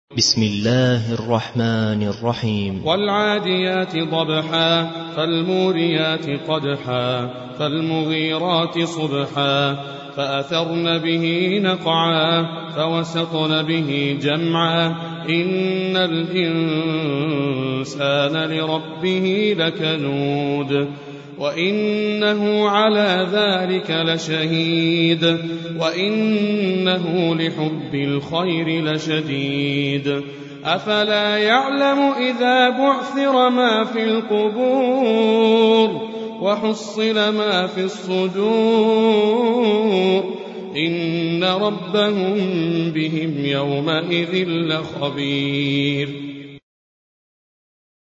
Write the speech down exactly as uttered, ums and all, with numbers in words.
بسم الله الرحمن الرحيم. والعاديات ضبحا فالموريات قدحا فالمغيرات صبحا فأثرن به نقعا فوسطن به جمعا إن الإنسان لربه لكنود وإنه على ذلك لشهيد وإنه لحب الخير لشديد أفلا يعلم إذا بعثر ما في القبور وحصل ما في الصدور إن ربهم بهم يومئذ لخبير.